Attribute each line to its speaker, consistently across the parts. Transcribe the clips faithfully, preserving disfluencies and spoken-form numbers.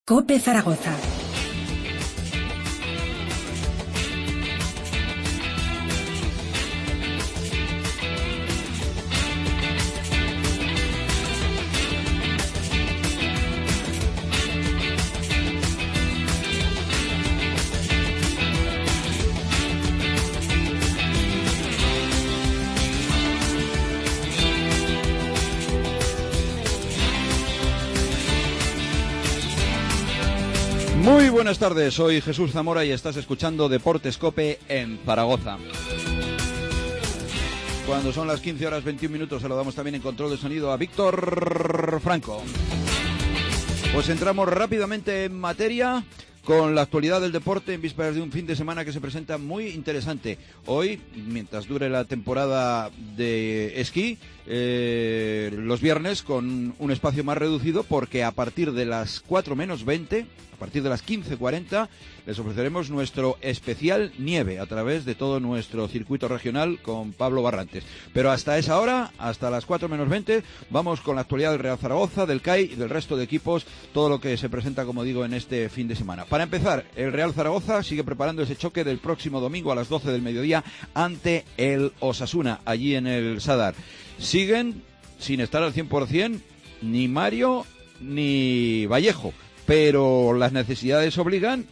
Speaker 1: COPE Zaragoza.
Speaker 2: Muy buenas tardes, soy Jesús Zamora y estás escuchando Deportes COPE en Zaragoza. Cuando son las quince horas veintiún minutos saludamos también en control de sonido a Víctor Franco. Pues entramos rápidamente en materia con la actualidad del deporte en vísperas de un fin de semana que se presenta muy interesante. Hoy, mientras dure la temporada de esquí, eh, los viernes con un espacio más reducido, porque a partir de las cuatro menos veinte, a partir de las quince cuarenta, les ofreceremos nuestro especial nieve a través de todo nuestro circuito regional con Pablo Barrantes. Pero hasta esa hora, hasta las cuatro menos veinte, vamos con la actualidad del Real Zaragoza, del C A I y del resto de equipos, todo lo que se presenta, como digo, en este fin de semana. Para empezar, el Real Zaragoza sigue preparando ese choque del próximo domingo a las doce del mediodía ante el Osasuna, allí en el Sadar. Siguen sin estar al cien por ciento ni Mario ni Vallejo, pero las necesidades obligan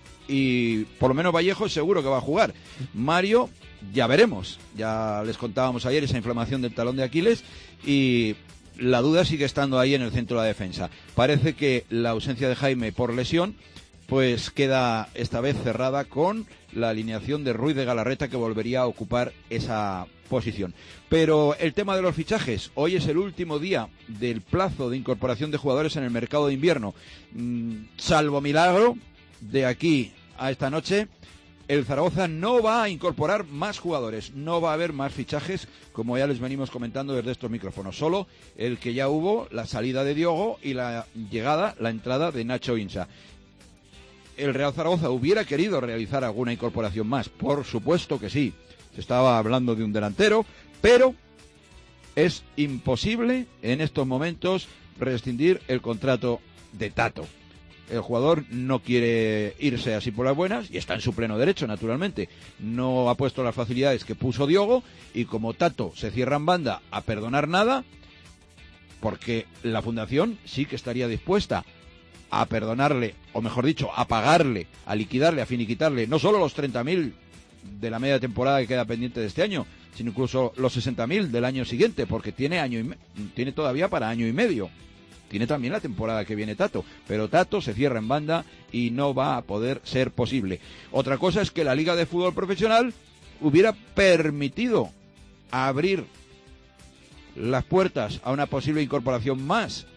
Speaker 2: y por lo menos Vallejo seguro que va a jugar. Mario ya veremos, ya les contábamos ayer esa inflamación del talón de Aquiles y la duda sigue estando ahí en el centro de la defensa. Parece que la ausencia de Jaime por lesión pues queda esta vez cerrada con la alineación de Ruiz de Galarreta, que volvería a ocupar esa posición. Pero el tema de los fichajes, hoy es el último día del plazo de incorporación de jugadores en el mercado de invierno. Mm, salvo milagro, de aquí a esta noche, el Zaragoza no va a incorporar más jugadores, no va a haber más fichajes, como ya les venimos comentando desde estos micrófonos. Solo el que ya hubo, la salida de Diogo y la llegada, la entrada de Nacho Insa. ¿El Real Zaragoza hubiera querido realizar alguna incorporación más? Por supuesto que sí. Se estaba hablando de un delantero, pero es imposible en estos momentos rescindir el contrato de Tato. El jugador no quiere irse así por las buenas y está en su pleno derecho, naturalmente. No ha puesto las facilidades que puso Diogo y como Tato se cierra en banda a perdonar nada, porque la Fundación sí que estaría dispuesta a perdonarle, o mejor dicho, a pagarle, a liquidarle, a finiquitarle, no solo los treinta mil de la media temporada que queda pendiente de este año, sino incluso los sesenta mil del año siguiente, porque tiene año y me- tiene todavía para año y medio. Tiene también la temporada que viene Tato, pero Tato se cierra en banda y no va a poder ser posible. Otra cosa es que la Liga de Fútbol Profesional hubiera permitido abrir las puertas a una posible incorporación más.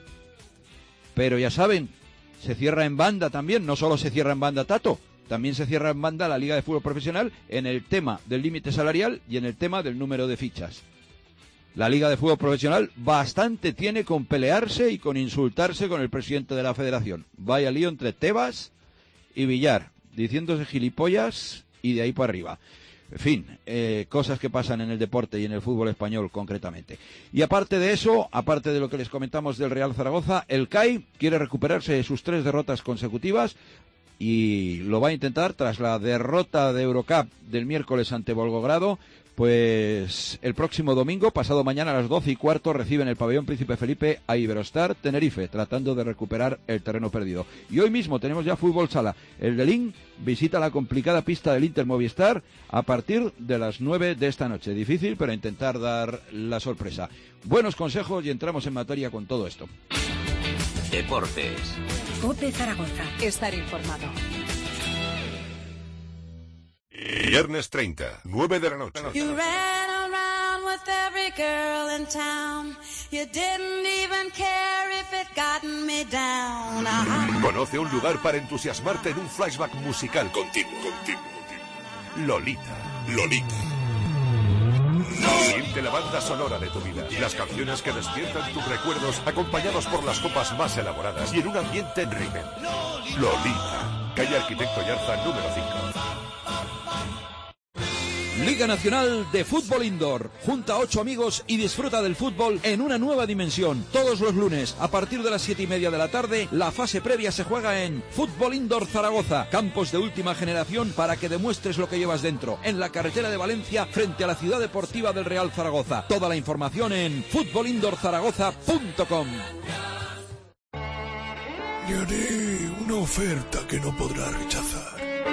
Speaker 2: Pero ya saben, se cierra en banda también, no solo se cierra en banda Tato, también se cierra en banda la Liga de Fútbol Profesional en el tema del límite salarial y en el tema del número de fichas. La Liga de Fútbol Profesional bastante tiene con pelearse y con insultarse con el presidente de la Federación. Vaya lío entre Tebas y Villar, diciéndose gilipollas y de ahí para arriba. En fin, eh, cosas que pasan en el deporte y en el fútbol español concretamente. Y aparte de eso, aparte de lo que les comentamos del Real Zaragoza, el C A I quiere recuperarse de sus tres derrotas consecutivas y lo va a intentar tras la derrota de Eurocup del miércoles ante Volgogrado. Pues el próximo domingo, pasado mañana a las doce y cuarto, reciben el pabellón Príncipe Felipe a Iberostar Tenerife, tratando de recuperar el terreno perdido. Y hoy mismo tenemos ya fútbol sala. El Delín visita la complicada pista del Inter Movistar a partir de las nueve de esta noche. Difícil, pero intentar dar la sorpresa. Buenos consejos y entramos en materia con todo esto.
Speaker 3: Deportes.
Speaker 1: COPE Zaragoza.
Speaker 4: Estar informado.
Speaker 5: Viernes treinta, nueve de la noche.
Speaker 6: You ran around with every girl in town. You didn't even care if it gotten me down. Uh-huh.
Speaker 5: Conoce un lugar para entusiasmarte en un flashback musical continuo. continuo. Lolita. Lolita. Siente la banda sonora de tu vida. Las canciones que despiertan tus recuerdos, acompañados por las copas más elaboradas y en un ambiente en ritmo. Lolita. Calle Arquitecto Yarza, número cinco.
Speaker 2: Liga Nacional de Fútbol Indoor. Junta a ocho amigos y disfruta del fútbol en una nueva dimensión. Todos los lunes, a partir de las siete y media de la tarde, la fase previa se juega en Fútbol Indoor Zaragoza. Campos de última generación para que demuestres lo que llevas dentro. En la carretera de Valencia, frente a la ciudad deportiva del Real Zaragoza. Toda la información en fútbol indoor zaragoza punto com.
Speaker 4: Le haré una oferta que no podrá rechazar.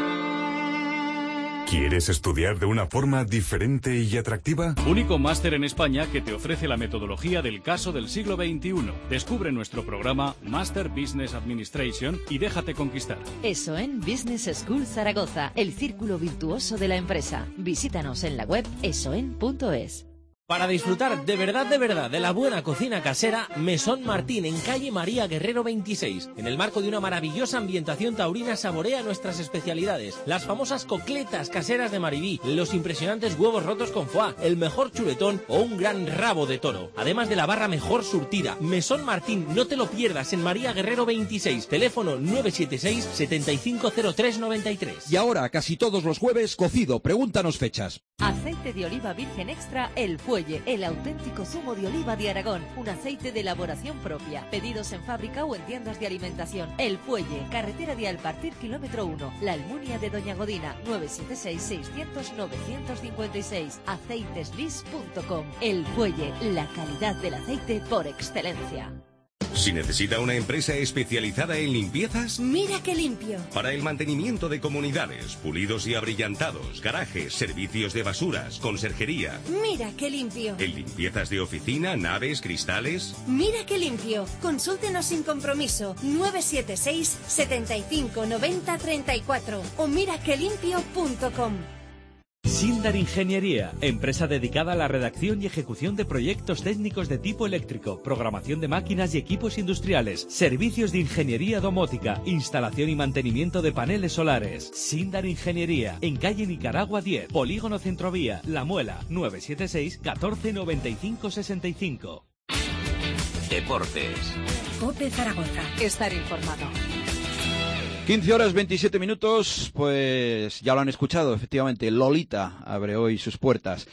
Speaker 5: ¿Quieres estudiar de una forma diferente y atractiva?
Speaker 7: Único máster en España que te ofrece la metodología del caso del siglo veintiuno. Descubre nuestro programa Master Business Administration y déjate conquistar.
Speaker 8: ESOEN Business School Zaragoza, el círculo virtuoso de la empresa. Visítanos en la web esoen punto es.
Speaker 9: Para disfrutar de verdad, de verdad, de la buena cocina casera, Mesón Martín, en calle María Guerrero veintiséis. En el marco de una maravillosa ambientación taurina, saborea nuestras especialidades. Las famosas cocletas caseras de Maribí, los impresionantes huevos rotos con foie, el mejor chuletón o un gran rabo de toro. Además de la barra mejor surtida. Mesón Martín, no te lo pierdas, en María Guerrero veintiséis. Teléfono nueve siete seis, setenta y cinco cero tres noventa y tres.
Speaker 2: Y ahora, casi todos los jueves, cocido. Pregúntanos fechas.
Speaker 8: Aceite de oliva virgen extra El Fuelle, el auténtico zumo de oliva de Aragón, un aceite de elaboración propia. Pedidos en fábrica o en tiendas de alimentación. El Fuelle, carretera de Alpartir, kilómetro uno, La Almunia de Doña Godina, nueve siete seis, seiscientos, novecientos cincuenta y seis, aceiteslis punto com. El Fuelle, la calidad del aceite por excelencia.
Speaker 3: Si necesita una empresa especializada en limpiezas,
Speaker 1: Mira qué limpio.
Speaker 3: para el mantenimiento de comunidades, pulidos y abrillantados, garajes, servicios de basuras, conserjería,
Speaker 1: Mira qué limpio.
Speaker 3: en limpiezas de oficina, naves, cristales.
Speaker 1: Mira qué limpio. Consúltenos sin compromiso. nueve siete seis, setenta y cinco, noventa, treinta y cuatro o mira qué limpio punto com.
Speaker 10: Sindar Ingeniería, empresa dedicada a la redacción y ejecución de proyectos técnicos de tipo eléctrico, programación de máquinas y equipos industriales, servicios de ingeniería domótica, instalación y mantenimiento de paneles solares. Sindar Ingeniería, en calle Nicaragua diez, Polígono Centrovía, La Muela, nueve siete seis, catorce, noventa y cinco, sesenta y cinco.
Speaker 3: Deportes.
Speaker 1: COPE Zaragoza.
Speaker 8: Estar informado.
Speaker 2: quince horas veintisiete minutos, pues ya lo han escuchado, efectivamente, Lolita abre hoy sus puertas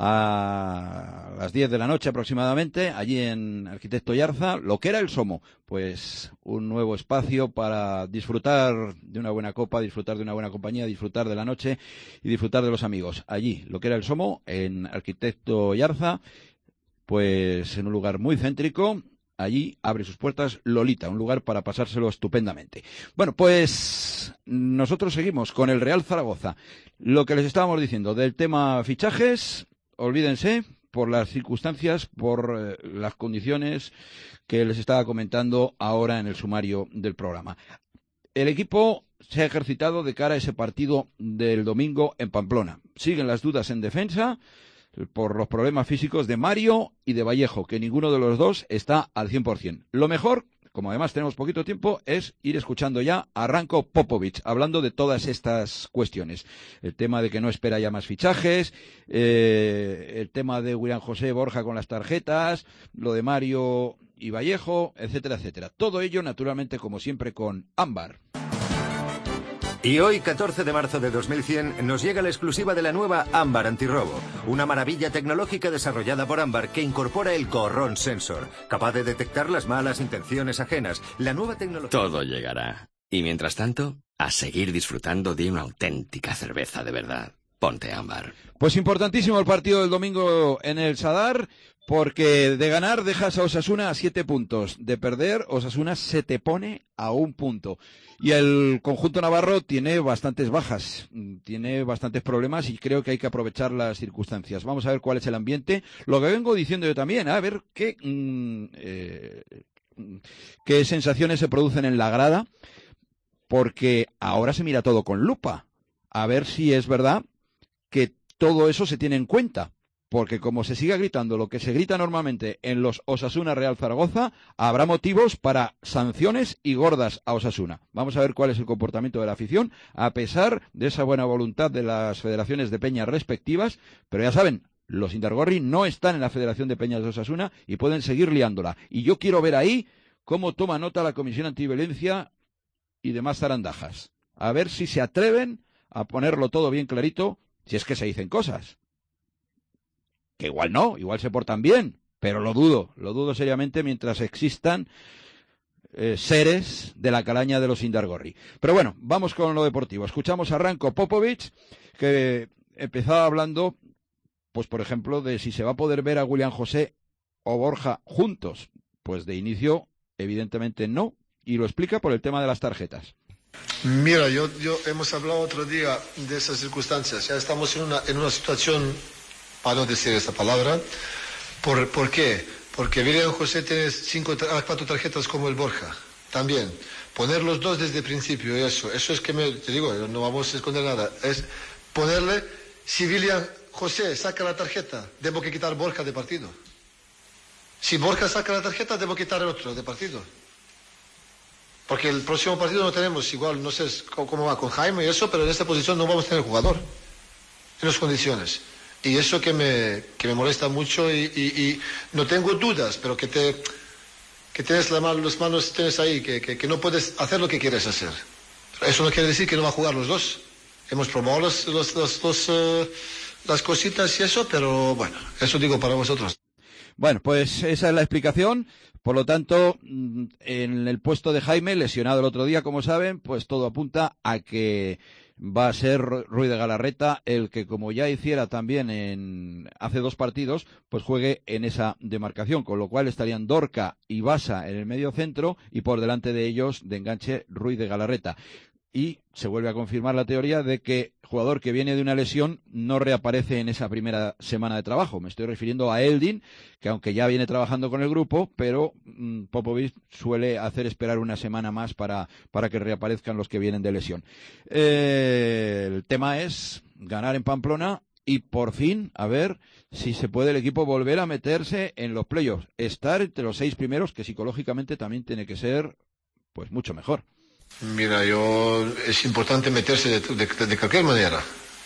Speaker 2: a las diez de la noche aproximadamente, allí en Arquitecto Yarza, lo que era el Somo, pues un nuevo espacio para disfrutar de una buena copa, disfrutar de una buena compañía, disfrutar de la noche y disfrutar de los amigos. Allí, lo que era el Somo, en Arquitecto Yarza, pues en un lugar muy céntrico. Allí abre sus puertas Lolita, un lugar para pasárselo estupendamente. Bueno, pues nosotros seguimos con el Real Zaragoza. Lo que les estábamos diciendo del tema fichajes, olvídense por las circunstancias, por eh, las condiciones que les estaba comentando ahora en el sumario del programa. El equipo se ha ejercitado de cara a ese partido del domingo en Pamplona. Siguen las dudas en defensa por los problemas físicos de Mario y de Vallejo, que ninguno de los dos está al cien por ciento. Lo mejor, como además tenemos poquito tiempo, es ir escuchando ya a Ranko Popovic, hablando de todas estas cuestiones. El tema de que no espera ya más fichajes, eh, el tema de William José Borja con las tarjetas, lo de Mario y Vallejo, etcétera, etcétera. Todo ello, naturalmente, como siempre, con Ámbar.
Speaker 11: Y hoy, catorce de marzo de dos mil cien, nos llega la exclusiva de la nueva Ámbar Antirrobo, una maravilla tecnológica desarrollada por Ámbar que incorpora el Corrón Sensor, capaz de detectar las malas intenciones ajenas. La nueva tecnología...
Speaker 12: Todo llegará. Y mientras tanto, a seguir disfrutando de una auténtica cerveza de verdad. Ponte Ámbar.
Speaker 2: Pues importantísimo el partido del domingo en el Sadar, porque de ganar dejas a Osasuna a siete puntos, de perder Osasuna se te pone a un punto. Y el conjunto navarro tiene bastantes bajas, tiene bastantes problemas y creo que hay que aprovechar las circunstancias. Vamos a ver cuál es el ambiente. Lo que vengo diciendo yo también, a ver qué, mm, eh, qué sensaciones se producen en la grada, porque ahora se mira todo con lupa. A ver si es verdad que todo eso se tiene en cuenta. Porque como se siga gritando lo que se grita normalmente en los Osasuna Real Zaragoza, habrá motivos para sanciones y gordas a Osasuna. Vamos a ver cuál es el comportamiento de la afición, a pesar de esa buena voluntad de las federaciones de peñas respectivas. Pero ya saben, los Indargorri no están en la Federación de Peñas de Osasuna y pueden seguir liándola. Y yo quiero ver ahí cómo toma nota la Comisión Antiviolencia y demás zarandajas. A ver si se atreven a ponerlo todo bien clarito, Si es que se dicen cosas. Que igual no, igual se portan bien, pero lo dudo, lo dudo seriamente mientras existan eh, seres de la calaña de los Indargorri. Pero bueno, vamos con lo deportivo. Escuchamos a Ranko Popovic, que empezaba hablando, pues por ejemplo, de si se va a poder ver a William José o Borja juntos. Pues de inicio, evidentemente no, y lo explica por el tema de las tarjetas.
Speaker 13: Mira, yo, yo hemos hablado otro día de esas circunstancias. Ya estamos en una, en una situación, para no decir esta palabra. ¿Por, ¿por qué? Porque William José tiene cinco, cuatro tarjetas como el Borja. También. Poner los dos desde el principio, eso. Eso es que me, te digo, no vamos a esconder nada. Es ponerle, si William José saca la tarjeta, debo que quitar Borja de partido. Si Borja saca la tarjeta, debo quitar el otro de partido. Porque el próximo partido no tenemos, igual, no sé cómo va con Jaime y eso, pero en esta posición no vamos a tener jugador. En las condiciones. Y eso que me, que me molesta mucho y, y, y no tengo dudas, pero que te que tienes la mano, las manos tienes ahí, que, que, que no puedes hacer lo que quieres hacer. Eso no quiere decir que no va a jugar los dos. Hemos probado los, los, los, los, uh, las cositas y eso, pero bueno, eso digo para vosotros.
Speaker 2: Bueno, pues esa es la explicación. Por lo tanto, en el puesto de Jaime, lesionado el otro día, como saben, pues todo apunta a que va a ser Ruiz de Galarreta el que, como ya hiciera también en hace dos partidos, pues juegue en esa demarcación, con lo cual estarían Dorca y Basa en el medio centro y por delante de ellos de enganche Ruiz de Galarreta. Y se vuelve a confirmar la teoría de que jugador que viene de una lesión no reaparece en esa primera semana de trabajo. Me estoy refiriendo a Eldin, que aunque ya viene trabajando con el grupo, pero mmm, Popovic suele hacer esperar una semana más para, para que reaparezcan los que vienen de lesión. Eh, el tema es ganar en Pamplona y por fin a ver si se puede el equipo volver a meterse en los playoffs. Estar entre los seis primeros, que psicológicamente también tiene que ser pues mucho mejor.
Speaker 13: Mira, yo es importante meterse de, de, de cualquier manera,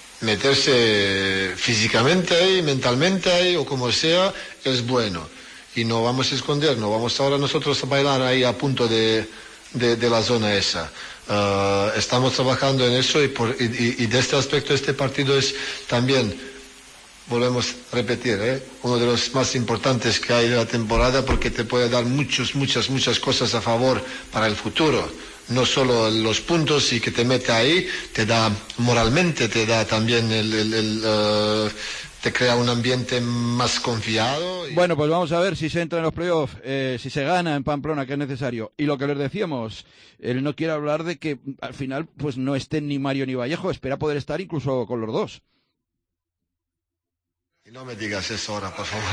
Speaker 13: meterse físicamente ahí, mentalmente ahí o como sea, es bueno y no vamos a esconder, no vamos ahora nosotros a bailar ahí a punto de, de, de la zona esa. Uh, estamos trabajando en eso y, por, y, y de este aspecto este partido es también, volvemos a repetir, ¿eh? uno de los más importantes que hay de la temporada porque te puede dar muchos, muchas, muchas cosas a favor para el futuro. No solo los puntos y que te mete ahí, te da moralmente, te da también el, el, el uh, te crea un ambiente más confiado. Y...
Speaker 2: Bueno, pues vamos a ver si se entra en los playoffs, eh, si se gana en Pamplona, que es necesario. Y lo que les decíamos, él no quiere hablar de que al final pues no estén ni Mario ni Vallejo, espera poder estar incluso con los dos.
Speaker 13: Y no me digas eso ahora, por favor.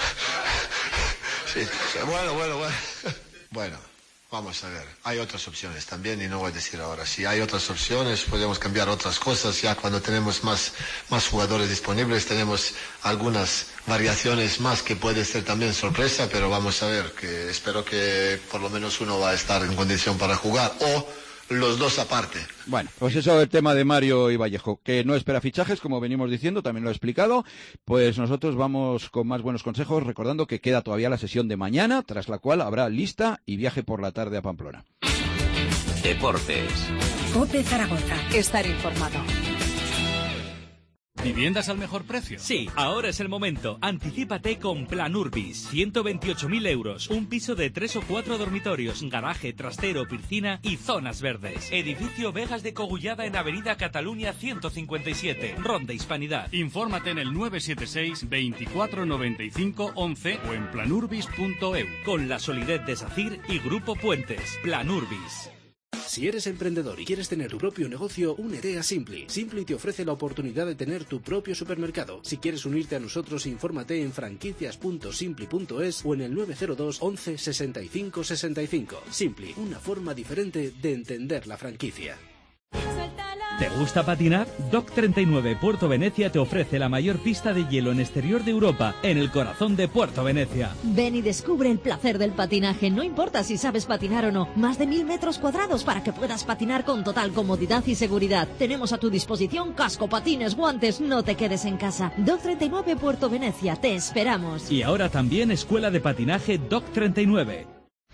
Speaker 13: Sí, bueno, bueno, bueno. Bueno. Vamos a ver, hay otras opciones también y no voy a decir ahora. Si hay otras opciones, podemos cambiar otras cosas. Ya cuando tenemos más, más jugadores disponibles, tenemos algunas variaciones más que puede ser también sorpresa, pero vamos a ver, que espero que por lo menos uno va a estar en condición para jugar o los dos aparte.
Speaker 2: Bueno, pues eso es el tema de Mario y Vallejo, que no espera fichajes, como venimos diciendo, también lo he explicado. Pues nosotros vamos con más buenos consejos, recordando que queda todavía la sesión de mañana, tras la cual habrá lista y viaje por la tarde a Pamplona.
Speaker 14: Deportes.
Speaker 15: COPE Zaragoza. Estar informado.
Speaker 7: ¿Viviendas al mejor precio?
Speaker 10: Sí, ahora es el momento. Anticípate con Plan Urbis. ciento veintiocho mil euros. Un piso de tres o cuatro dormitorios, garaje, trastero, piscina y zonas verdes. Edificio Vegas de Cogullada en Avenida Cataluña ciento cincuenta y siete. Ronda Hispanidad.
Speaker 7: Infórmate en el nueve siete seis, veinticuatro noventa y cinco, once o en planurbis punto e u.
Speaker 10: Con la solidez de SACIR y Grupo Puentes. Plan Urbis.
Speaker 16: Si eres emprendedor y quieres tener tu propio negocio, únete a Simply. Simply te ofrece la oportunidad de tener tu propio supermercado. Si quieres unirte a nosotros, infórmate en franquicias punto simply punto es o en el nueve cero dos, once, sesenta y cinco, sesenta y cinco. Simply, una forma diferente de entender la franquicia.
Speaker 10: ¿Te gusta patinar? Dock treinta y nueve Puerto Venecia te ofrece la mayor pista de hielo en exterior de Europa, en el corazón de Puerto Venecia.
Speaker 8: Ven y descubre el placer del patinaje, no importa si sabes patinar o no. Más de mil metros cuadrados para que puedas patinar con total comodidad y seguridad. Tenemos a tu disposición casco, patines, guantes, no te quedes en casa. Dock treinta y nueve Puerto Venecia, te esperamos.
Speaker 10: Y ahora también Escuela de Patinaje Dock treinta y nueve.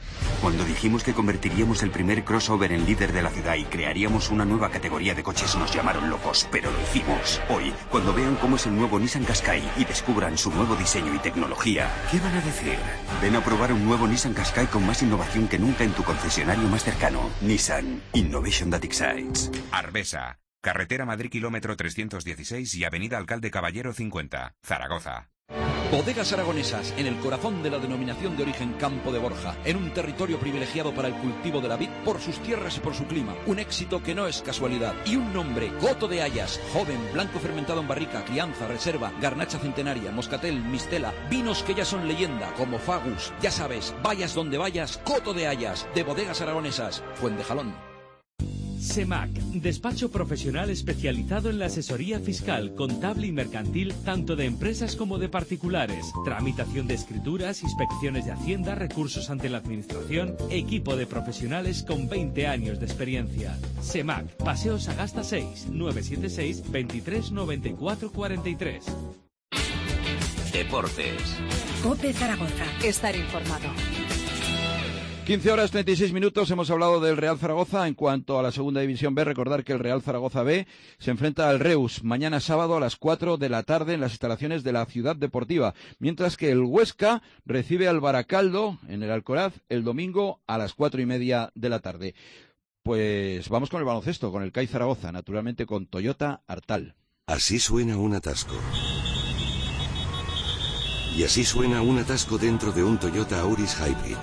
Speaker 17: Cuando dijimos que convertiríamos el primer crossover en líder de la ciudad y crearíamos una nueva categoría de coches, nos llamaron locos, pero lo hicimos. Hoy, cuando vean cómo es el nuevo Nissan Qashqai y descubran su nuevo diseño y tecnología, ¿qué van a decir? Ven a probar un nuevo Nissan Qashqai con más innovación que nunca en tu concesionario más cercano. Nissan. Innovation that excites.
Speaker 18: Arbesa. Carretera Madrid kilómetro trescientos dieciséis y Avenida Alcalde Caballero cincuenta, Zaragoza.
Speaker 2: Bodegas Aragonesas, en el corazón de la denominación de origen Campo de Borja, en un territorio privilegiado para el cultivo de la vid por sus tierras y por su clima. Un éxito que no es casualidad. Y un nombre, Coto de Hayas, joven, blanco fermentado en barrica, crianza, reserva, garnacha centenaria, moscatel, mistela, vinos que ya son leyenda, como Fagus. Ya sabes, vayas donde vayas, Coto de Hayas, de Bodegas Aragonesas, Fuentejalón.
Speaker 10: SEMAC, despacho profesional especializado en la asesoría fiscal, contable y mercantil, tanto de empresas como de particulares. Tramitación de escrituras, inspecciones de Hacienda, recursos ante la Administración, equipo de profesionales con veinte años de experiencia. SEMAC, Paseo Sagasta seis, nueve siete seis, veintitrés noventa y cuatro cuarenta y tres.
Speaker 14: Deportes.
Speaker 15: COPE Zaragoza. Estar informado.
Speaker 2: quince horas treinta y seis minutos, hemos hablado del Real Zaragoza. En cuanto a la segunda división B, recordar que el Real Zaragoza B se enfrenta al Reus mañana sábado a las cuatro de la tarde en las instalaciones de la Ciudad Deportiva, mientras que el Huesca recibe al Baracaldo en el Alcoraz el domingo a las cuatro y media de la tarde. Pues vamos con el baloncesto, con el C A I Zaragoza, naturalmente con Toyota Artal.
Speaker 3: Así suena un atasco. Y así suena un atasco dentro de un Toyota Auris Hybrid.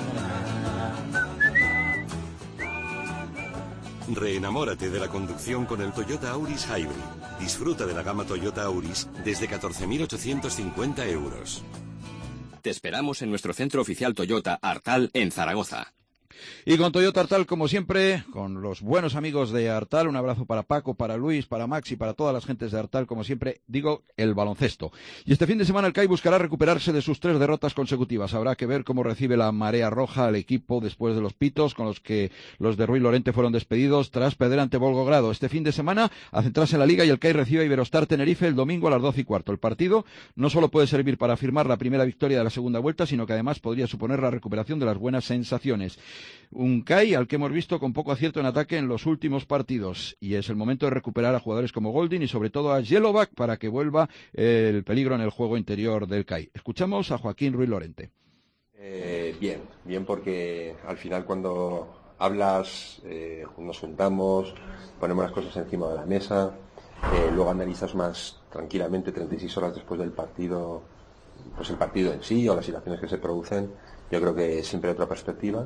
Speaker 3: Reenamórate de la conducción con el Toyota Auris Hybrid. Disfruta de la gama Toyota Auris desde catorce mil ochocientos cincuenta euros.
Speaker 12: Te esperamos en nuestro centro oficial Toyota Artal en Zaragoza.
Speaker 2: Y con Toyota Artal, como siempre, con los buenos amigos de Artal, un abrazo para Paco, para Luis, para Max y para todas las gentes de Artal, como siempre, digo, el baloncesto. Y este fin de semana el C A I buscará recuperarse de sus tres derrotas consecutivas. Habrá que ver cómo recibe la marea roja al equipo después de los pitos con los que los de Ruy Lorente fueron despedidos tras perder ante Volgogrado. Este fin de semana, a centrarse en la Liga, y el C A I recibe a Iberostar Tenerife el domingo a las doce y cuarto. El partido no solo puede servir para firmar la primera victoria de la segunda vuelta, sino que además podría suponer la recuperación de las buenas sensaciones. Un C A I al que hemos visto con poco acierto en ataque en los últimos partidos, y es el momento de recuperar a jugadores como Goldin y sobre todo a Yellowback para que vuelva el peligro en el juego interior del C A I. Escuchamos a Joaquín Ruy Lorente.
Speaker 19: Eh, bien, bien, porque al final cuando hablas, eh, nos juntamos, ponemos las cosas encima de la mesa, eh, luego analizas más tranquilamente treinta y seis horas después del partido, pues el partido en sí o las situaciones que se producen. Yo creo que siempre hay otra perspectiva.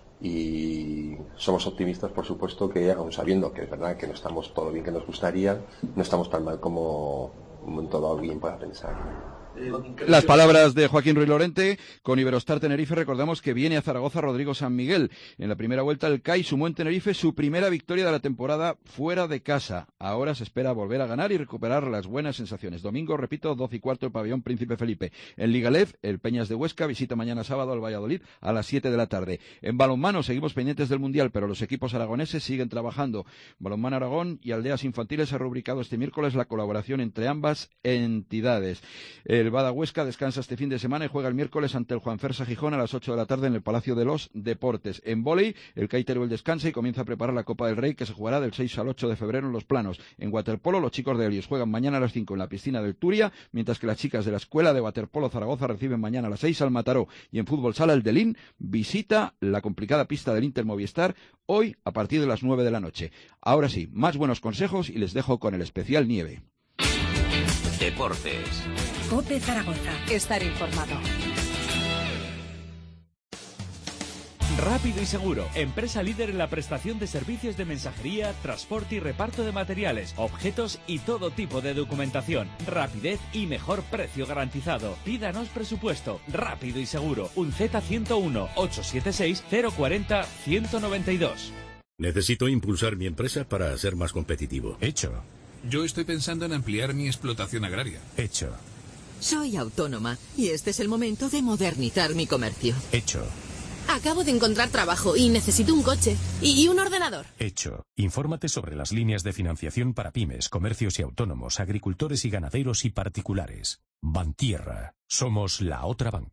Speaker 19: Y somos optimistas, por supuesto, que aun sabiendo que es verdad que no estamos todo bien que nos gustaría, no estamos tan mal como un momento dado alguien pueda pensar.
Speaker 2: Las palabras de Joaquín Ruy Lorente. Con Iberostar Tenerife recordamos que viene a Zaragoza Rodrigo San Miguel. En la primera vuelta el C A I sumó en Tenerife su primera victoria de la temporada fuera de casa. Ahora se espera volver a ganar y recuperar las buenas sensaciones. Domingo, repito, doce y cuarto el pabellón Príncipe Felipe. En Liga L E V, el Peñas de Huesca visita mañana sábado al Valladolid a las siete de la tarde. En balonmano seguimos pendientes del Mundial, pero los equipos aragoneses siguen trabajando. Balonmano Aragón y Aldeas Infantiles ha rubricado este miércoles la colaboración entre ambas entidades. El Bada Huesca descansa este fin de semana y juega el miércoles ante el Juanfersa Gijón a las ocho de la tarde en el Palacio de los Deportes. En vóley, el C A I Teruel descansa y comienza a preparar la Copa del Rey, que se jugará del seis al ocho de febrero en Los Planos. En waterpolo, los chicos de Helios juegan mañana a las cinco en la piscina del Turia, mientras que las chicas de la Escuela de Waterpolo Zaragoza reciben mañana a las seis al Mataró. Y en fútbol sala, el Delín visita la complicada pista del Inter Movistar hoy a partir de las nueve de la noche. Ahora sí, más buenos consejos y les dejo con el especial nieve.
Speaker 14: Deportes.
Speaker 15: COPE Zaragoza. Estar informado.
Speaker 10: Rápido y Seguro, empresa líder en la prestación de servicios de mensajería, transporte y reparto de materiales, objetos y todo tipo de documentación. Rapidez y mejor precio garantizado. Pídanos presupuesto. Rápido y Seguro. Un Z ciento uno, ochocientos setenta y seis, cero cuarenta, ciento noventa y dos.
Speaker 20: Necesito impulsar mi empresa para ser más competitivo.
Speaker 21: Hecho. Yo estoy pensando en ampliar mi explotación agraria.
Speaker 20: Hecho.
Speaker 22: Soy autónoma y este es el momento de modernizar mi comercio.
Speaker 20: Hecho.
Speaker 23: Acabo de encontrar trabajo y necesito un coche y un ordenador.
Speaker 20: Hecho. Infórmate sobre las líneas de financiación para pymes, comercios y autónomos, agricultores y ganaderos y particulares. Bantierra. Somos la otra banca.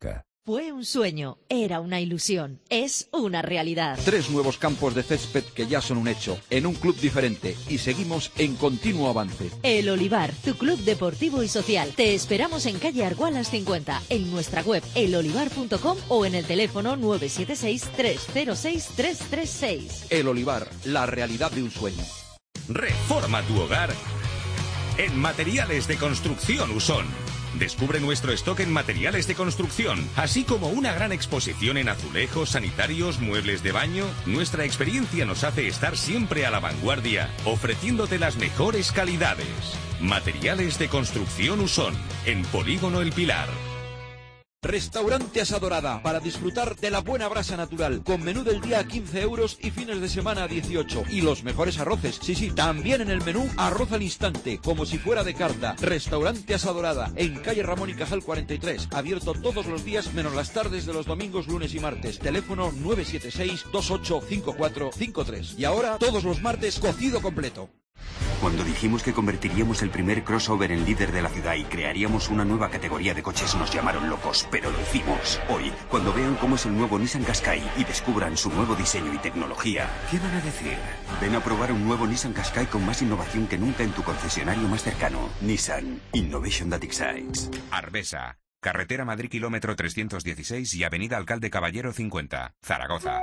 Speaker 8: Fue un sueño, era una ilusión, es una realidad.
Speaker 2: Tres nuevos campos de césped que ya son un hecho, en un club diferente, y seguimos en continuo avance.
Speaker 8: El Olivar, tu club deportivo y social. Te esperamos en calle Argualas cincuenta, en nuestra web el olivar punto com o en el teléfono nueve siete seis, tres cero seis, tres tres seis.
Speaker 2: El Olivar, la realidad de un sueño.
Speaker 18: Reforma tu hogar en Materiales de Construcción Usón. Descubre nuestro stock en materiales de construcción, así como una gran exposición en azulejos, sanitarios, muebles de baño. Nuestra experiencia nos hace estar siempre a la vanguardia, ofreciéndote las mejores calidades. Materiales de Construcción Usón, en Polígono El Pilar.
Speaker 2: Restaurante Asadorada, para disfrutar de la buena brasa natural, con menú del día a quince euros y fines de semana a dieciocho. Y los mejores arroces, sí, sí, también en el menú arroz al instante, como si fuera de carta. Restaurante Asadorada, en calle Ramón y Cajal cuarenta y tres, abierto todos los días menos las tardes de los domingos, lunes y martes. Teléfono nueve siete seis, dos ocho cinco cuatro cinco tres. Y ahora, todos los martes, cocido completo.
Speaker 17: Cuando dijimos que convertiríamos el primer crossover en líder de la ciudad y crearíamos una nueva categoría de coches, nos llamaron locos, pero lo hicimos. Hoy, cuando vean cómo es el nuevo Nissan Qashqai y descubran su nuevo diseño y tecnología, ¿qué van a decir? Ven a probar un nuevo Nissan Qashqai con más innovación que nunca en tu concesionario más cercano. Nissan, Innovation that excites.
Speaker 18: Arbesa, carretera Madrid kilómetro trescientos dieciséis y avenida Alcalde Caballero cincuenta, Zaragoza.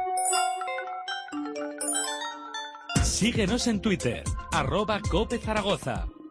Speaker 10: Síguenos en Twitter, arroba Cope Zaragoza.